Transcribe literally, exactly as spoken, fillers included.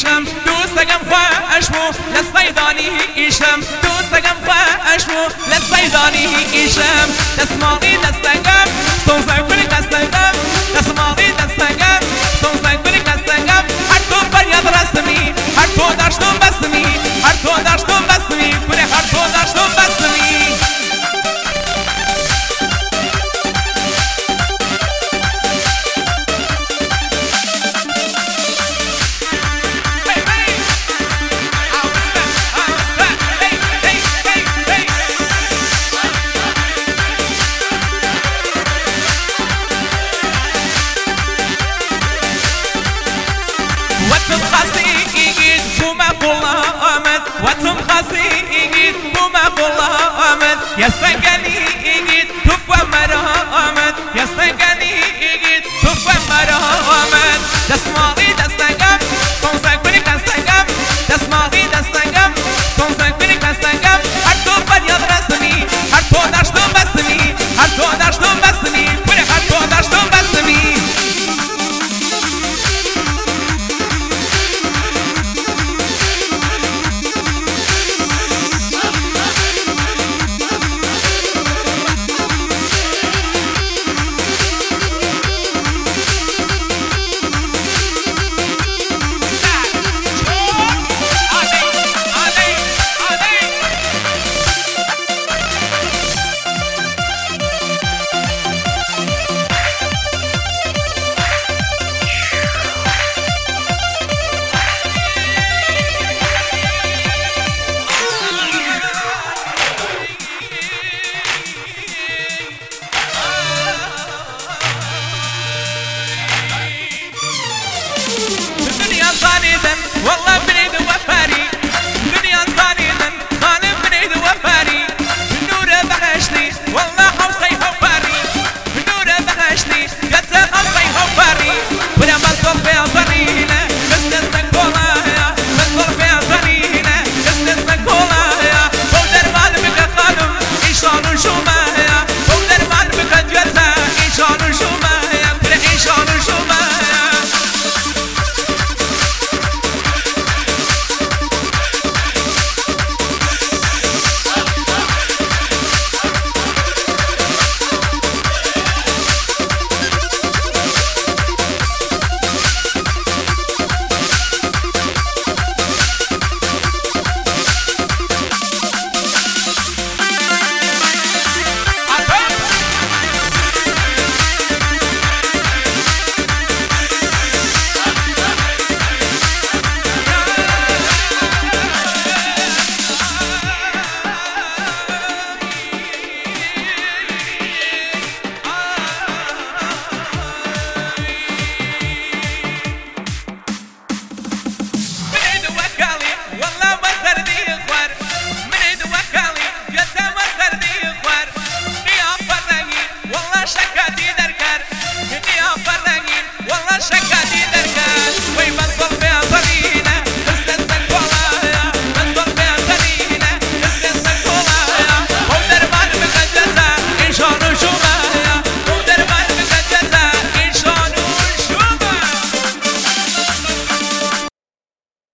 ایشم دوستگم خوش بو لسیدانی ایشم دوستگم خوش بو لسیدانی ایشم دسماغی دستگم سوزن کنی دستگم دسماغی دستگم سوزن کنی دستگم هر تو فریاد رسمی هر تو داشتم بسمی هر تو داشتم بسمی کنی هر تو داشتم بسمی واتم خاصي يجيد بوما قولا آمد واتم خاصي يجيد بوما قولا آمد يا سنقلي